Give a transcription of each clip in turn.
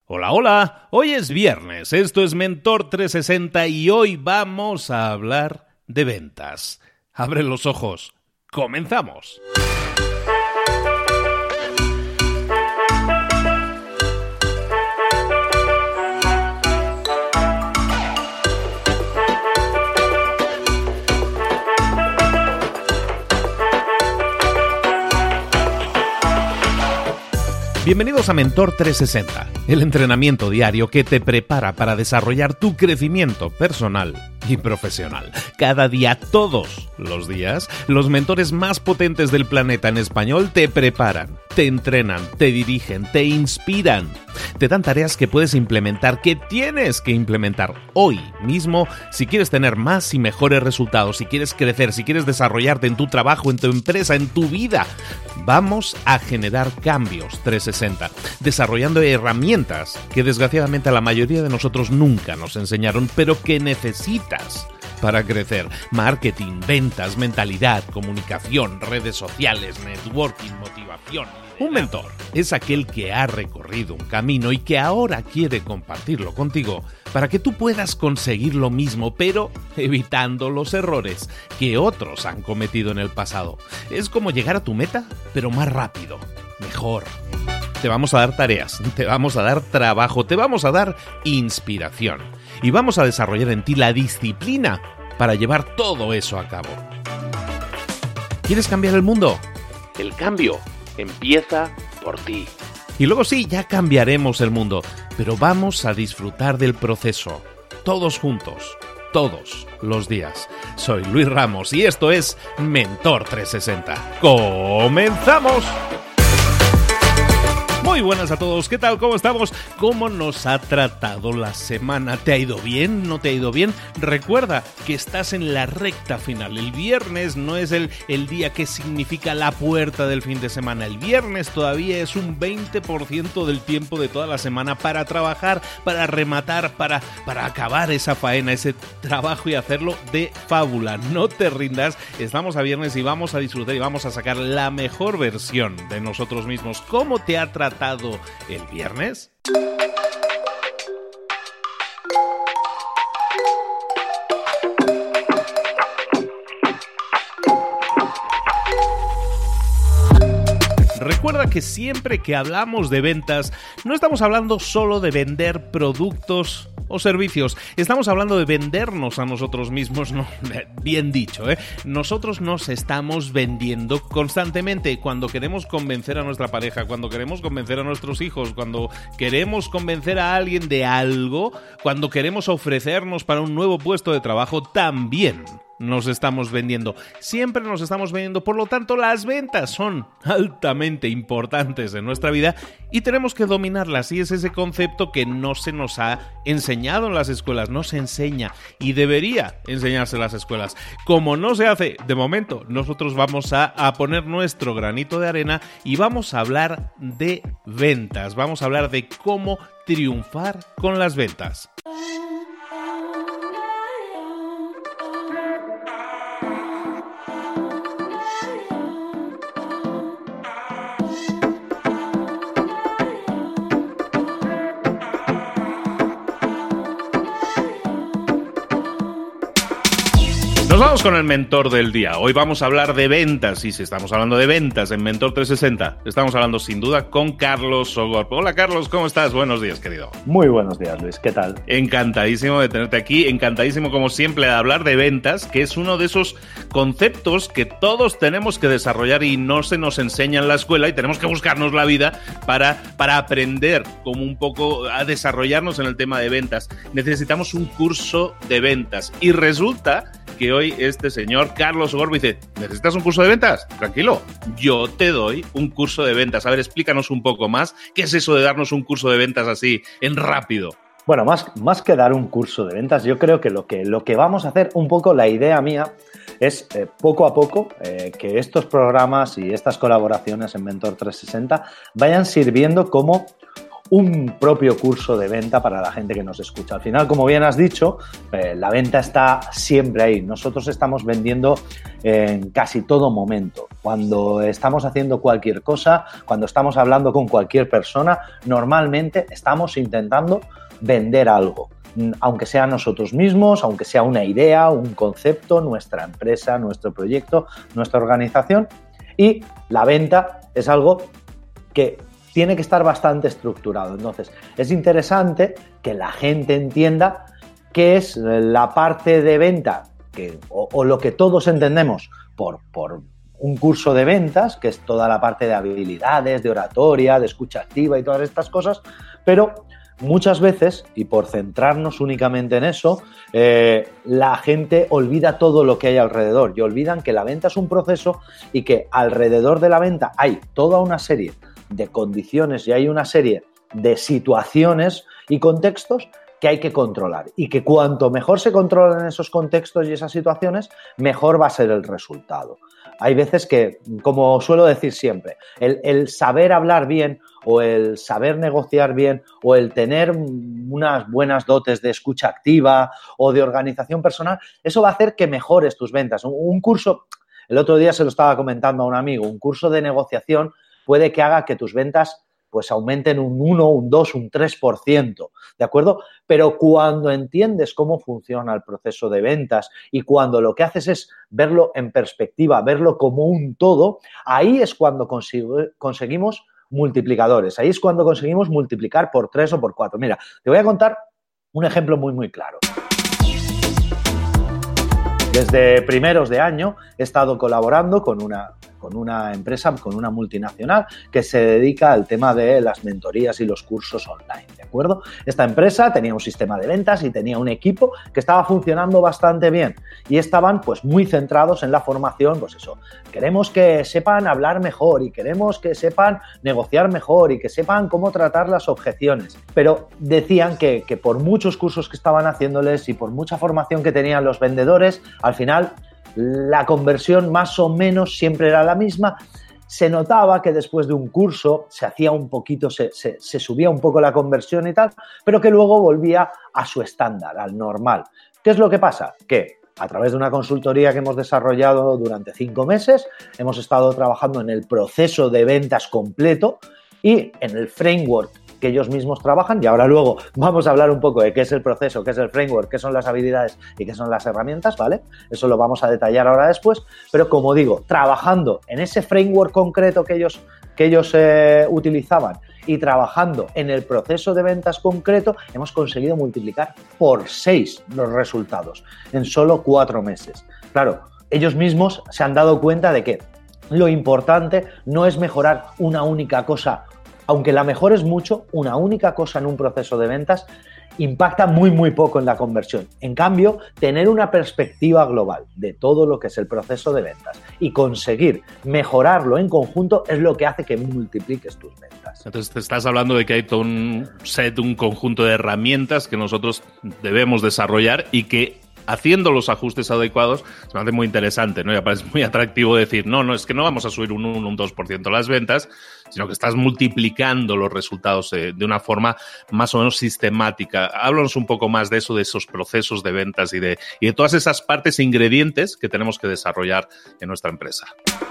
Hola, hola, hoy es viernes, esto es Mentor 360 y hoy vamos a hablar de ventas. Abre los ojos, comenzamos. Bienvenidos a Mentor 360, el entrenamiento diario que te prepara para desarrollar tu crecimiento personal y profesional. Cada día, todos los días, los mentores más potentes del planeta en español te preparan, te entrenan, te dirigen, te inspiran, te dan tareas que puedes implementar, que tienes que implementar hoy mismo si quieres tener más y mejores resultados, si quieres crecer, si quieres desarrollarte en tu trabajo, en tu empresa, en tu vida. Vamos a generar cambios 360, desarrollando herramientas que desgraciadamente a la mayoría de nosotros nunca nos enseñaron, pero que necesitas para crecer. Marketing, ventas, mentalidad, comunicación, redes sociales, networking, motivación. Un mentor es aquel que ha recorrido un camino y que ahora quiere compartirlo contigo para que tú puedas conseguir lo mismo, pero evitando los errores que otros han cometido en el pasado. Es como llegar a tu meta, pero más rápido, mejor. Te vamos a dar tareas, te vamos a dar trabajo, te vamos a dar inspiración y vamos a desarrollar en ti la disciplina para llevar todo eso a cabo. ¿Quieres cambiar el mundo? El cambio empieza por ti. Y luego sí, ya cambiaremos el mundo, pero vamos a disfrutar del proceso, todos juntos, todos los días. Soy Luis Ramos y esto es Mentor 360. ¡Comenzamos! Muy buenas a todos, ¿qué tal? ¿Cómo estamos? ¿Cómo nos ha tratado la semana? ¿Te ha ido bien? ¿No te ha ido bien? Recuerda que estás en la recta final. El viernes no es el día que significa la puerta del fin de semana. El viernes todavía es un 20% del tiempo de toda la semana para trabajar, para rematar, para acabar esa faena, ese trabajo y hacerlo de fábula. No te rindas, estamos a viernes y vamos a disfrutar y vamos a sacar la mejor versión de nosotros mismos. ¿Cómo te ha tratado el viernes? Recuerda que siempre que hablamos de ventas, no estamos hablando solo de vender productos o servicios. Estamos hablando de vendernos a nosotros mismos, no, bien dicho, ¿eh? Nosotros nos estamos vendiendo constantemente cuando queremos convencer a nuestra pareja, cuando queremos convencer a nuestros hijos, cuando queremos convencer a alguien de algo, cuando queremos ofrecernos para un nuevo puesto de trabajo, también nos estamos vendiendo. Siempre nos estamos vendiendo, por lo tanto las ventas son altamente importantes en nuestra vida y tenemos que dominarlas, y es ese concepto que no se nos ha enseñado en las escuelas, no se enseña y debería enseñarse en las escuelas. Como no se hace de momento, nosotros vamos a poner nuestro granito de arena y vamos a hablar de ventas, vamos a hablar de cómo triunfar con las ventas. Nos vamos con el mentor del día. Hoy vamos a hablar de ventas. Y si estamos hablando de ventas en Mentor 360, estamos hablando sin duda con Carlos Sogorb. Hola Carlos, ¿cómo estás? Buenos días, querido. Muy buenos días, Luis. ¿Qué tal? Encantadísimo de tenerte aquí. Encantadísimo, como siempre, de hablar de ventas, que es uno de esos conceptos que todos tenemos que desarrollar y no se nos enseña en la escuela, y tenemos que buscarnos la vida para aprender como un poco a desarrollarnos en el tema de ventas. Necesitamos un curso de ventas. Y resulta que hoy este señor Carlos Sogorb dice: ¿necesitas un curso de ventas? Tranquilo, yo te doy un curso de ventas. A ver, explícanos un poco más. ¿Qué es eso de darnos un curso de ventas así, en rápido? Bueno, más que dar un curso de ventas, yo creo que lo que vamos a hacer, un poco la idea mía, es poco a poco que estos programas y estas colaboraciones en Mentor 360 vayan sirviendo como un propio curso de venta para la gente que nos escucha. Al final, como bien has dicho, la venta está siempre ahí. Nosotros estamos vendiendo en casi todo momento. Cuando estamos haciendo cualquier cosa, cuando estamos hablando con cualquier persona, normalmente estamos intentando vender algo. Aunque sea nosotros mismos, aunque sea una idea, un concepto, nuestra empresa, nuestro proyecto, nuestra organización. Y la venta es algo que tiene que estar bastante estructurado. Entonces, es interesante que la gente entienda qué es la parte de venta o lo que todos entendemos por un curso de ventas, que es toda la parte de habilidades, de oratoria, de escucha activa y todas estas cosas, pero muchas veces, y por centrarnos únicamente en eso, la gente olvida todo lo que hay alrededor y olvidan que la venta es un proceso y que alrededor de la venta hay toda una serie de condiciones y hay una serie de situaciones y contextos que hay que controlar y que cuanto mejor se controlan esos contextos y esas situaciones, mejor va a ser el resultado. Hay veces que, como suelo decir siempre, el saber hablar bien o el saber negociar bien o el tener unas buenas dotes de escucha activa o de organización personal, eso va a hacer que mejores tus ventas. Un curso, el otro día se lo estaba comentando a un amigo, un curso de negociación puede que haga que tus ventas pues aumenten un 1, un 2, un 3%, ¿de acuerdo? Pero cuando entiendes cómo funciona el proceso de ventas y cuando lo que haces es verlo en perspectiva, verlo como un todo, ahí es cuando conseguimos multiplicadores, ahí es cuando conseguimos multiplicar por 3 o por 4. Mira, te voy a contar un ejemplo muy, muy claro. Desde primeros de año he estado colaborando con una empresa, con una multinacional que se dedica al tema de las mentorías y los cursos online, ¿de acuerdo? Esta empresa tenía un sistema de ventas y tenía un equipo que estaba funcionando bastante bien y estaban pues muy centrados en la formación, pues eso, queremos que sepan hablar mejor y queremos que sepan negociar mejor y que sepan cómo tratar las objeciones, pero decían que por muchos cursos que estaban haciéndoles y por mucha formación que tenían los vendedores, al final la conversión más o menos siempre era la misma. Se notaba que después de un curso se hacía un poquito, se subía un poco la conversión y tal, pero que luego volvía a su estándar, al normal. ¿Qué es lo que pasa? Que a través de una consultoría que hemos desarrollado durante 5 meses, hemos estado trabajando en el proceso de ventas completo y en el framework que ellos mismos trabajan, y ahora luego vamos a hablar un poco de qué es el proceso, qué es el framework, qué son las habilidades y qué son las herramientas, ¿vale? Eso lo vamos a detallar ahora después, pero como digo, trabajando en ese framework concreto que ellos utilizaban y trabajando en el proceso de ventas concreto, hemos conseguido multiplicar por 6 los resultados en solo 4 meses. Claro, ellos mismos se han dado cuenta de que lo importante no es mejorar una única cosa. Aunque la mejores mucho, una única cosa en un proceso de ventas impacta muy, muy poco en la conversión. En cambio, tener una perspectiva global de todo lo que es el proceso de ventas y conseguir mejorarlo en conjunto es lo que hace que multipliques tus ventas. Entonces, te estás hablando de que hay todo un conjunto de herramientas que nosotros debemos desarrollar y que haciendo los ajustes adecuados, se me hace muy interesante, ¿no? Y parece muy atractivo decir, no, es que no vamos a subir un 1, un 2% las ventas, sino que estás multiplicando los resultados de una forma más o menos sistemática. Háblanos un poco más de eso, de esos procesos de ventas y de todas esas partes e ingredientes que tenemos que desarrollar en nuestra empresa.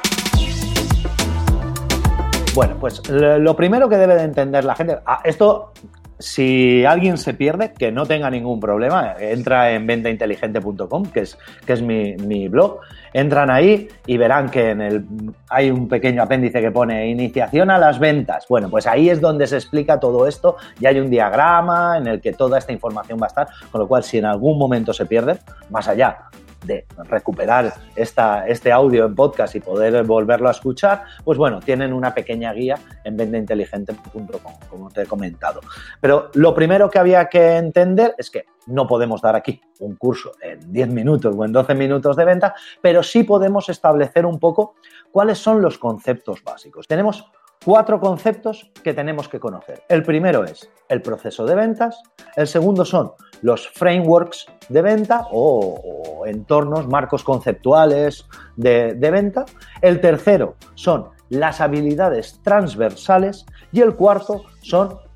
Bueno, pues lo primero que debe de entender la gente, esto, si alguien se pierde, que no tenga ningún problema, entra en ventainteligente.com, que es mi blog, entran ahí y verán que hay un pequeño apéndice que pone iniciación a las ventas. Bueno, pues ahí es donde se explica todo esto y hay un diagrama en el que toda esta información va a estar, con lo cual si en algún momento se pierden, más allá de recuperar este audio en podcast y poder volverlo a escuchar, pues bueno, tienen una pequeña guía en ventainteligente.com, como te he comentado. Pero lo primero que había que entender es que no podemos dar aquí un curso en 10 minutos o en 12 minutos de venta, pero sí podemos establecer un poco cuáles son los conceptos básicos. Tenemos 4 conceptos que tenemos que conocer. El primero es el proceso de ventas, el segundo son los frameworks de venta o entornos, marcos conceptuales de venta, el tercero son las habilidades transversales y el cuarto son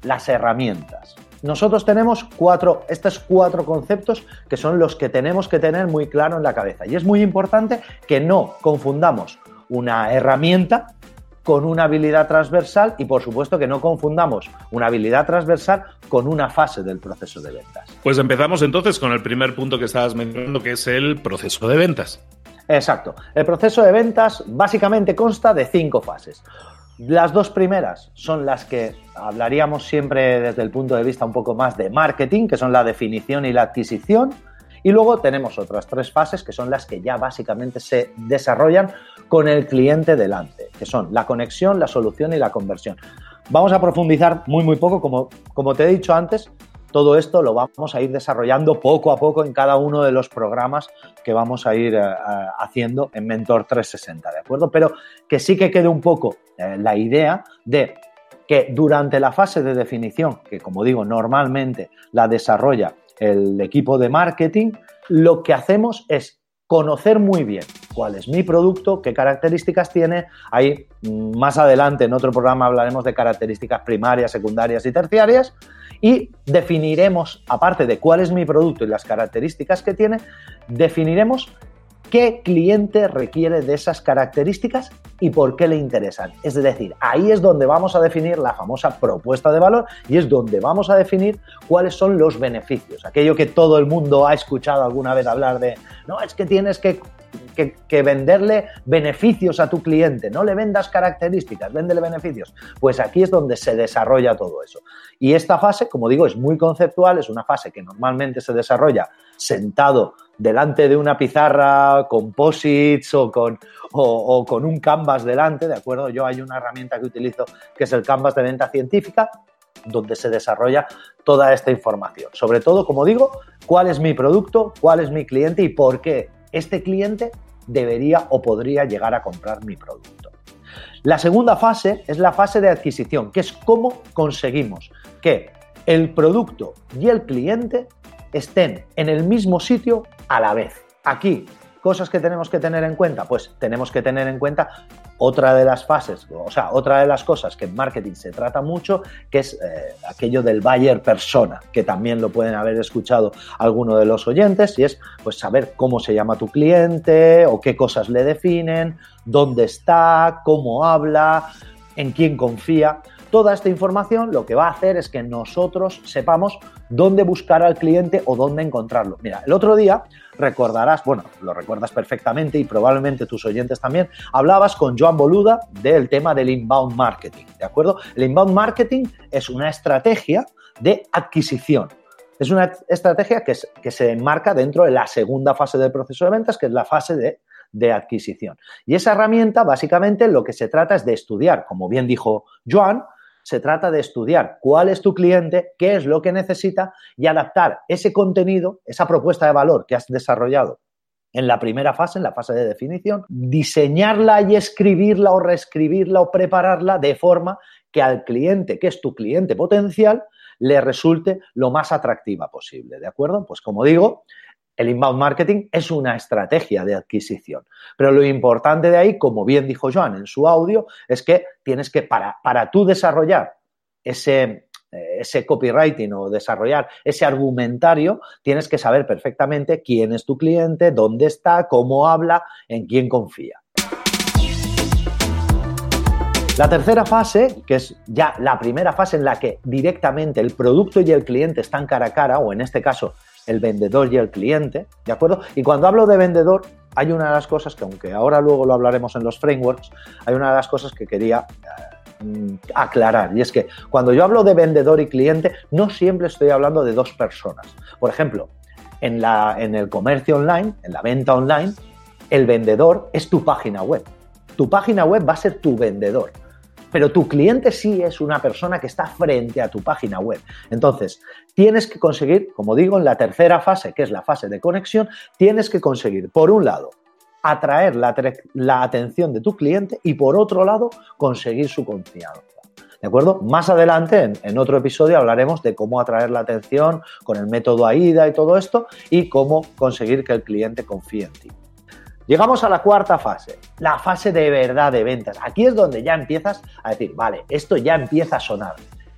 las herramientas. Nosotros tenemos estos cuatro conceptos que son los que tenemos que tener muy claro en la cabeza. Y es muy importante que no confundamos una herramienta con una habilidad transversal y, por supuesto, que no confundamos una habilidad transversal con una fase del proceso de ventas. Pues empezamos entonces con el primer punto que estabas mencionando, que es el proceso de ventas. Exacto. El proceso de ventas básicamente consta de 5 fases. Las 2 primeras son las que hablaríamos siempre desde el punto de vista un poco más de marketing, que son la definición y la adquisición. Y luego tenemos otras 3 fases que son las que ya básicamente se desarrollan con el cliente delante, que son la conexión, la solución y la conversión. Vamos a profundizar muy poco, como te he dicho antes. Todo esto lo vamos a ir desarrollando poco a poco en cada uno de los programas que vamos a ir haciendo en Mentor 360, ¿de acuerdo? Pero que sí que quede un poco la idea de que durante la fase de definición, que como digo, normalmente la desarrolla el equipo de marketing, lo que hacemos es conocer muy bien cuál es mi producto, qué características tiene. Ahí más adelante en otro programa hablaremos de características primarias, secundarias y terciarias. Y definiremos, aparte de cuál es mi producto y las características que tiene, definiremos qué cliente requiere de esas características y por qué le interesan. Es decir, ahí es donde vamos a definir la famosa propuesta de valor y es donde vamos a definir cuáles son los beneficios. Aquello que todo el mundo ha escuchado alguna vez hablar de, no, es que tienes que venderle beneficios a tu cliente, no le vendas características, véndele beneficios. Pues aquí es donde se desarrolla todo eso. Y esta fase, como digo, es muy conceptual, es una fase que normalmente se desarrolla sentado delante de una pizarra con post-its o con un canvas delante, ¿de acuerdo? Yo hay una herramienta que utilizo que es el canvas de venta científica, donde se desarrolla toda esta información. Sobre todo, como digo, cuál es mi producto, cuál es mi cliente y por qué este cliente debería o podría llegar a comprar mi producto. La segunda fase es la fase de adquisición, que es cómo conseguimos que el producto y el cliente estén en el mismo sitio a la vez. Aquí, cosas que tenemos que tener en cuenta, pues tenemos que tener en cuenta otra de las fases, o sea, otra de las cosas que en marketing se trata mucho, que es aquello del buyer persona, que también lo pueden haber escuchado algunos de los oyentes, y es pues saber cómo se llama tu cliente o qué cosas le definen, dónde está, cómo habla, en quién confía. Toda esta información lo que va a hacer es que nosotros sepamos dónde buscar al cliente o dónde encontrarlo. Mira, el otro día recordarás, bueno, lo recuerdas perfectamente y probablemente tus oyentes también, hablabas con Joan Boluda del tema del inbound marketing, ¿de acuerdo? El inbound marketing es una estrategia de adquisición. Es una estrategia que se enmarca dentro de la segunda fase del proceso de ventas, que es la fase de adquisición. Y esa herramienta, básicamente, lo que se trata es de estudiar, como bien dijo Joan, se trata de estudiar cuál es tu cliente, qué es lo que necesita y adaptar ese contenido, esa propuesta de valor que has desarrollado en la primera fase, en la fase de definición, diseñarla y escribirla o reescribirla o prepararla de forma que al cliente, que es tu cliente potencial, le resulte lo más atractiva posible, ¿de acuerdo? Pues como digo, el inbound marketing es una estrategia de adquisición, pero lo importante de ahí, como bien dijo Joan en su audio, es que tienes que, para tú desarrollar ese copywriting o desarrollar ese argumentario, tienes que saber perfectamente quién es tu cliente, dónde está, cómo habla, en quién confía. La tercera fase, que es ya la primera fase en la que directamente el producto y el cliente están cara a cara, o en este caso el vendedor y el cliente, ¿de acuerdo? Y cuando hablo de vendedor, hay una de las cosas que, aunque ahora luego lo hablaremos en los frameworks, hay una de las cosas que quería aclarar, y es que cuando yo hablo de vendedor y cliente, no siempre estoy hablando de dos personas. Por ejemplo, en el comercio online, en la venta online, el vendedor es tu página web. Tu página web va a ser tu vendedor. Pero tu cliente sí es una persona que está frente a tu página web. Entonces, tienes que conseguir, como digo, en la tercera fase, que es la fase de conexión, tienes que conseguir, por un lado, atraer la atención de tu cliente y, por otro lado, conseguir su confianza. ¿De acuerdo? Más adelante, en otro episodio, hablaremos de cómo atraer la atención con el método AIDA y todo esto y cómo conseguir que el cliente confíe en ti. Llegamos a la cuarta fase, la fase de verdad de ventas. Aquí es donde ya empiezas a decir, vale, esto ya empieza a sonar.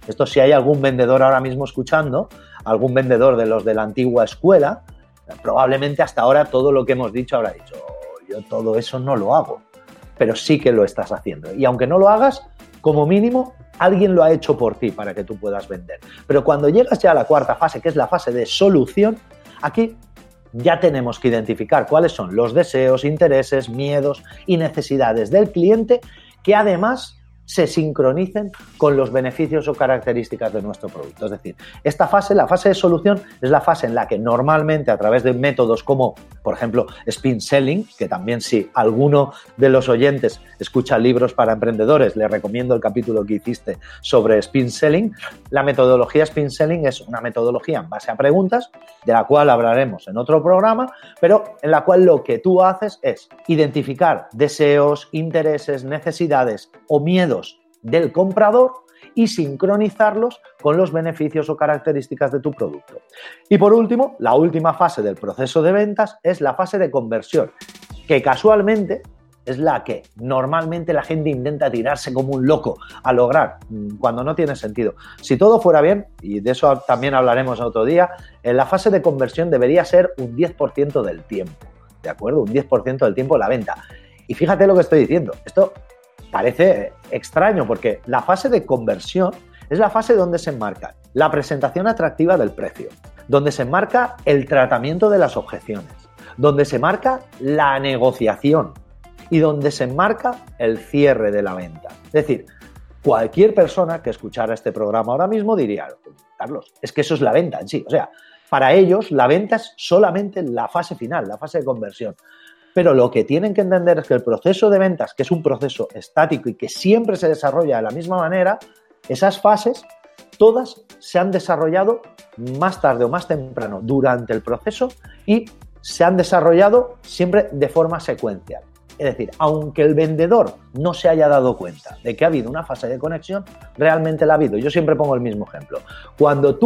Esto, si hay algún vendedor ahora mismo escuchando, algún vendedor de los de la antigua escuela, probablemente hasta ahora todo lo que hemos dicho habrá dicho, yo todo eso no lo hago, pero sí que lo estás haciendo. Y aunque no lo hagas, como mínimo, alguien lo ha hecho por ti para que tú puedas vender. Pero cuando llegas ya a la cuarta fase, que es la fase de solución, aquí ya tenemos que identificar cuáles son los deseos, intereses, miedos y necesidades del cliente que además se sincronicen con los beneficios o características de nuestro producto. Es decir, esta fase, la fase de solución, es la fase en la que normalmente a través de métodos como, por ejemplo, Spin Selling, que también si alguno de los oyentes escucha libros para emprendedores, le recomiendo el capítulo que hiciste sobre Spin Selling. La metodología Spin Selling es una metodología en base a preguntas, de la cual hablaremos en otro programa, pero en la cual lo que tú haces es identificar deseos, intereses, necesidades o miedos del comprador y sincronizarlos con los beneficios o características de tu producto. Y por último, la última fase del proceso de ventas es la fase de conversión, que casualmente es la que normalmente la gente intenta tirarse como un loco a lograr, cuando no tiene sentido. Si todo fuera bien, y de eso también hablaremos otro día, en la fase de conversión debería ser un 10% del tiempo, ¿de acuerdo? Un 10% del tiempo la venta. Y fíjate lo que estoy diciendo, esto parece extraño porque la fase de conversión es la fase donde se enmarca la presentación atractiva del precio, donde se enmarca el tratamiento de las objeciones, donde se marca la negociación y donde se enmarca el cierre de la venta. Es decir, cualquier persona que escuchara este programa ahora mismo diría, Carlos, es que eso es la venta en sí. O sea, para ellos la venta es solamente la fase final, la fase de conversión. Pero lo que tienen que entender es que el proceso de ventas, que es un proceso estático y que siempre se desarrolla de la misma manera, esas fases todas se han desarrollado más tarde o más temprano durante el proceso y se han desarrollado siempre de forma secuencial. Es decir, aunque el vendedor no se haya dado cuenta de que ha habido una fase de conexión, realmente la ha habido. Yo siempre pongo el mismo ejemplo. Cuando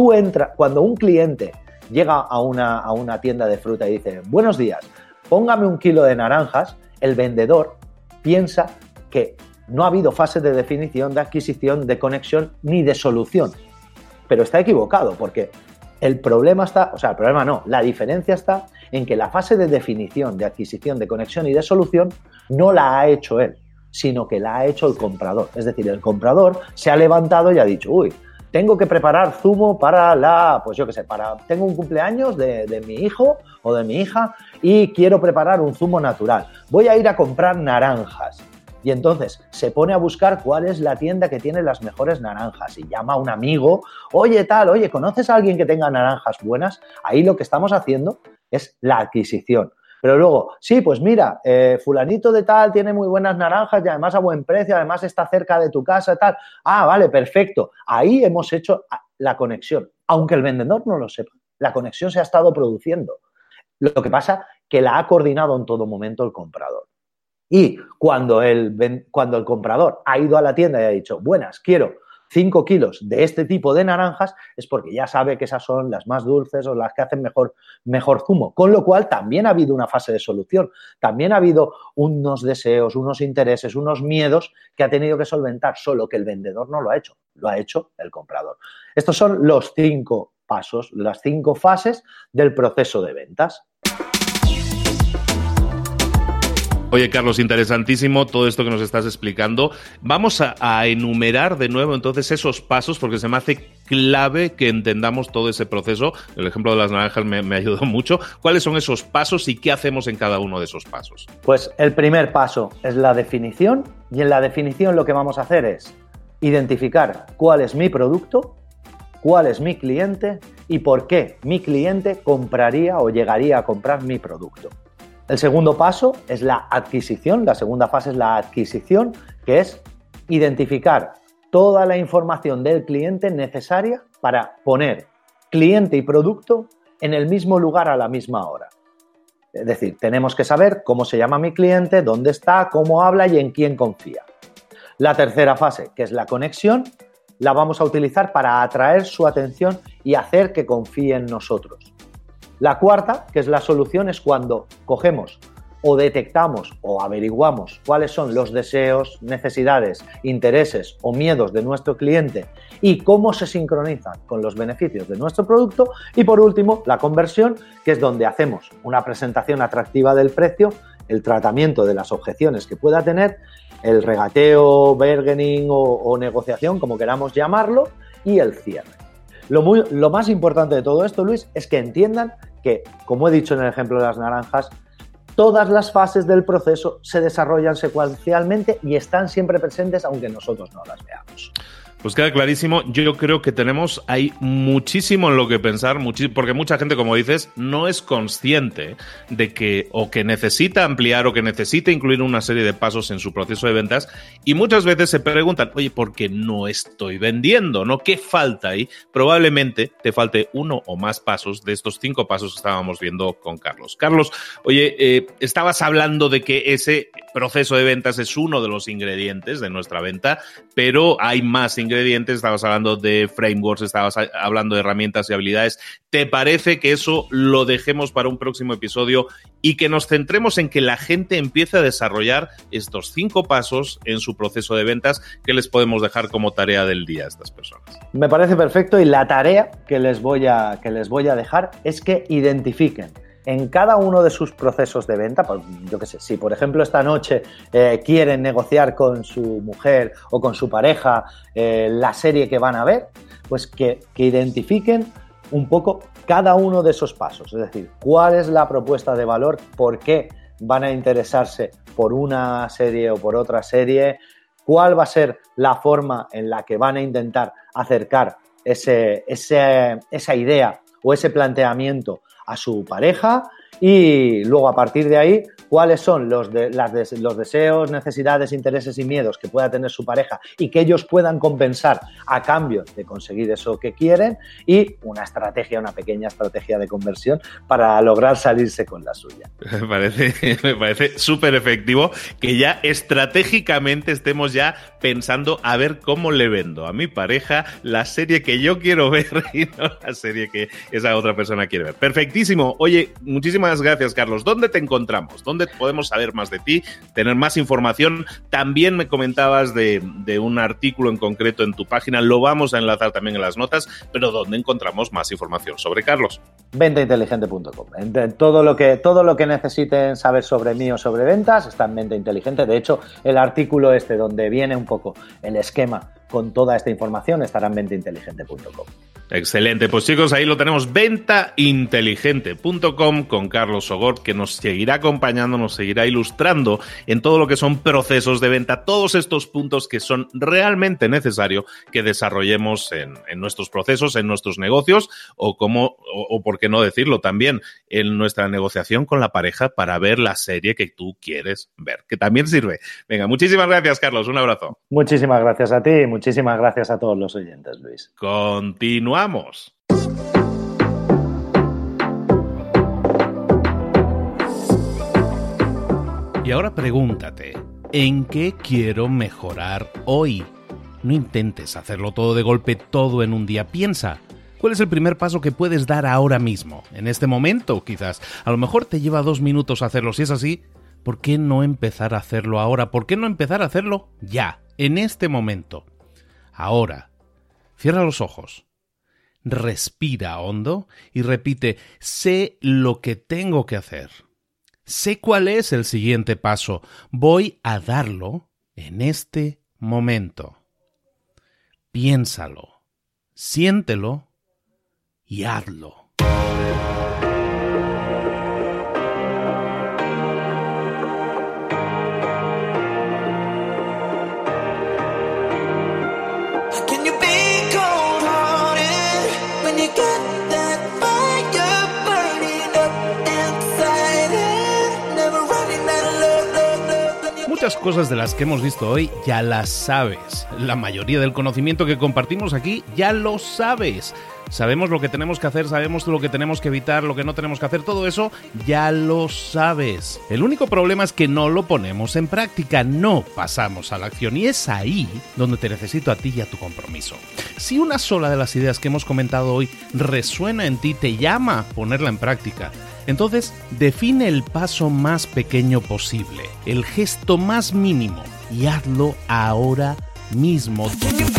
un cliente llega a una tienda de fruta y dice, buenos días, póngame 1 kilo de naranjas, el vendedor piensa que no ha habido fase de definición, de adquisición, de conexión ni de solución. Pero está equivocado porque la diferencia está en que la fase de definición, de adquisición, de conexión y de solución no la ha hecho él, sino que la ha hecho el comprador. Es decir, el comprador se ha levantado y ha dicho, tengo que preparar zumo para tengo un cumpleaños de mi hijo o de mi hija y quiero preparar un zumo natural. Voy a ir a comprar naranjas. Y entonces se pone a buscar cuál es la tienda que tiene las mejores naranjas y llama a un amigo, oye, ¿conoces a alguien que tenga naranjas buenas? Ahí lo que estamos haciendo es la adquisición. Pero luego, sí, pues mira, fulanito de tal tiene muy buenas naranjas y además a buen precio, además está cerca de tu casa, tal. Ah, vale, perfecto. Ahí hemos hecho la conexión. Aunque el vendedor no lo sepa, la conexión se ha estado produciendo. Lo que pasa que la ha coordinado en todo momento el comprador. Y cuando el comprador ha ido a la tienda y ha dicho, buenas, quiero 5 kilos de este tipo de naranjas, es porque ya sabe que esas son las más dulces o las que hacen mejor zumo. Con lo cual también ha habido una fase de solución, también ha habido unos deseos, unos intereses, unos miedos que ha tenido que solventar, solo que el vendedor no lo ha hecho, lo ha hecho el comprador. Estos son los 5 pasos, las 5 fases del proceso de ventas. Oye, Carlos, interesantísimo todo esto que nos estás explicando. Vamos a enumerar de nuevo entonces esos pasos porque se me hace clave que entendamos todo ese proceso. El ejemplo de las naranjas me ayudó mucho. ¿Cuáles son esos pasos y qué hacemos en cada uno de esos pasos? Pues el primer paso es la definición y en la definición lo que vamos a hacer es identificar cuál es mi producto, cuál es mi cliente y por qué mi cliente compraría o llegaría a comprar mi producto. El segundo paso es la adquisición, la segunda fase es la adquisición, que es identificar toda la información del cliente necesaria para poner cliente y producto en el mismo lugar a la misma hora. Es decir, tenemos que saber cómo se llama mi cliente, dónde está, cómo habla y en quién confía. La tercera fase, que es la conexión, la vamos a utilizar para atraer su atención y hacer que confíe en nosotros. La cuarta, que es la solución, es cuando cogemos o detectamos o averiguamos cuáles son los deseos, necesidades, intereses o miedos de nuestro cliente y cómo se sincronizan con los beneficios de nuestro producto. Y por último, la conversión, que es donde hacemos una presentación atractiva del precio, el tratamiento de las objeciones que pueda tener, el regateo, bargaining o negociación, como queramos llamarlo, y el cierre. Lo más importante de todo esto, Luis, es que entiendan que, como he dicho en el ejemplo de las naranjas, todas las fases del proceso se desarrollan secuencialmente y están siempre presentes aunque nosotros no las veamos. Pues queda clarísimo. Yo creo que tenemos ahí muchísimo en lo que pensar, porque mucha gente, como dices, no es consciente de que o que necesita ampliar o que necesita incluir una serie de pasos en su proceso de ventas, y muchas veces se preguntan, oye, ¿por qué no estoy vendiendo? ¿No? ¿Qué falta ahí? Probablemente te falte uno o más pasos de estos 5 pasos que estábamos viendo con Carlos. Carlos, oye, estabas hablando de que ese proceso de ventas es uno de los ingredientes de nuestra venta, pero hay más ingredientes. Estabas hablando de frameworks, estabas hablando de herramientas y habilidades. ¿Te parece que eso lo dejemos para un próximo episodio y que nos centremos en que la gente empiece a desarrollar estos 5 pasos en su proceso de ventas? ¿Qué les podemos dejar como tarea del día a estas personas? Me parece perfecto, y la tarea que les voy a dejar es que identifiquen en cada uno de sus procesos de venta, pues, yo qué sé, si por ejemplo esta noche quieren negociar con su mujer o con su pareja la serie que van a ver, pues que identifiquen un poco cada uno de esos pasos, es decir, cuál es la propuesta de valor, por qué van a interesarse por una serie o por otra serie, cuál va a ser la forma en la que van a intentar acercar esa idea o ese planteamiento a su pareja, y luego a partir de ahí cuáles son los deseos, necesidades, intereses y miedos que pueda tener su pareja y que ellos puedan compensar a cambio de conseguir eso que quieren, y una pequeña estrategia de conversión para lograr salirse con la suya. Me parece súper efectivo que ya estratégicamente estemos ya pensando a ver cómo le vendo a mi pareja la serie que yo quiero ver y no la serie que esa otra persona quiere ver. Perfectísimo. Oye, muchísimas gracias, Carlos. ¿Dónde te encontramos? ¿Dónde podemos saber más de ti, tener más información? También me comentabas de un artículo en concreto en tu página, lo vamos a enlazar también en las notas, pero ¿dónde encontramos más información sobre Carlos? Ventainteligente.com. Todo lo que necesiten saber sobre mí o sobre ventas está en Venta Inteligente. De hecho, el artículo donde viene un poco el esquema con toda esta información estará en ventainteligente.com. Excelente, pues chicos, ahí lo tenemos, ventainteligente.com, con Carlos Sogor, que nos seguirá acompañando, nos seguirá ilustrando en todo lo que son procesos de venta, todos estos puntos que son realmente necesarios que desarrollemos en nuestros procesos, en nuestros negocios, o por qué no decirlo también, en nuestra negociación con la pareja para ver la serie que tú quieres ver, que también sirve. Venga, muchísimas gracias, Carlos, un abrazo. Muchísimas gracias a ti y muchísimas gracias a todos los oyentes, Luis. Continuamos. Y ahora pregúntate, ¿en qué quiero mejorar hoy? No intentes hacerlo todo de golpe, todo en un día. Piensa, ¿cuál es el primer paso que puedes dar ahora mismo? En este momento, quizás. A lo mejor te lleva 2 minutos hacerlo. Si es así, ¿por qué no empezar a hacerlo ahora? ¿Por qué no empezar a hacerlo ya, en este momento? Ahora, cierra los ojos, respira hondo y repite, sé lo que tengo que hacer. Sé cuál es el siguiente paso. Voy a darlo en este momento. Piénsalo, siéntelo y hazlo. Muchas cosas de las que hemos visto hoy ya las sabes. La mayoría del conocimiento que compartimos aquí ya lo sabes. Sabemos lo que tenemos que hacer, sabemos lo que tenemos que evitar, lo que no tenemos que hacer, todo eso ya lo sabes. El único problema es que no lo ponemos en práctica, no pasamos a la acción, y es ahí donde te necesito a ti y a tu compromiso. Si una sola de las ideas que hemos comentado hoy resuena en ti, te llama a ponerla en práctica, Entonces, define el paso más pequeño posible, el gesto más mínimo, y hazlo ahora mismo.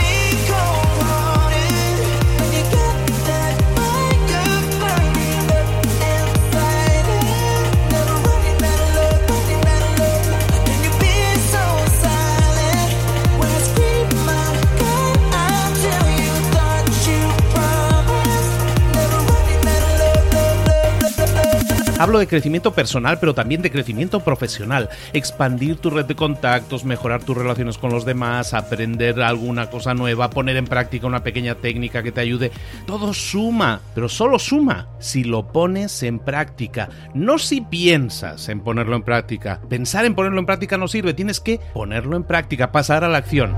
Hablo de crecimiento personal, pero también de crecimiento profesional. Expandir tu red de contactos, mejorar tus relaciones con los demás, aprender alguna cosa nueva, poner en práctica una pequeña técnica que te ayude. Todo suma, pero solo suma si lo pones en práctica. No si piensas en ponerlo en práctica. Pensar en ponerlo en práctica no sirve. Tienes que ponerlo en práctica, pasar a la acción.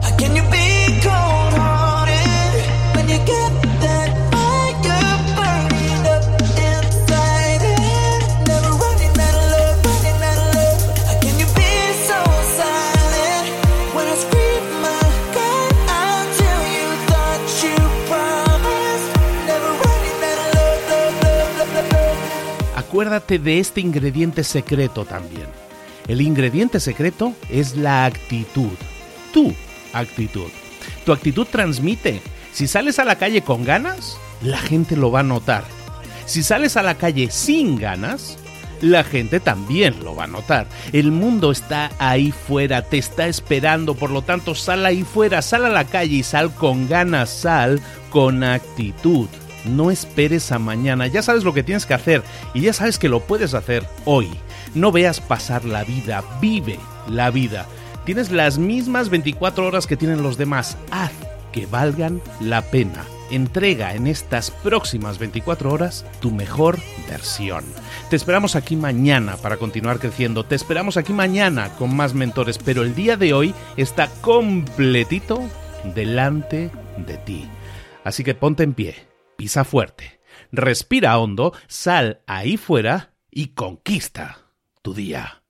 Acuérdate de este ingrediente secreto también. El ingrediente secreto es la actitud. Tu actitud. Tu actitud transmite. Si sales a la calle con ganas, la gente lo va a notar. Si sales a la calle sin ganas, la gente también lo va a notar. El mundo está ahí fuera, te está esperando, por lo tanto sal ahí fuera, sal a la calle y sal con ganas, sal con actitud. No esperes a mañana, ya sabes lo que tienes que hacer y ya sabes que lo puedes hacer hoy. No veas pasar la vida, vive la vida. Tienes las mismas 24 horas que tienen los demás, haz que valgan la pena. Entrega en estas próximas 24 horas tu mejor versión. Te esperamos aquí mañana para continuar creciendo, te esperamos aquí mañana con más mentores, pero el día de hoy está completito delante de ti. Así que ponte en pie. Pisa fuerte, respira hondo, sal ahí fuera y conquista tu día.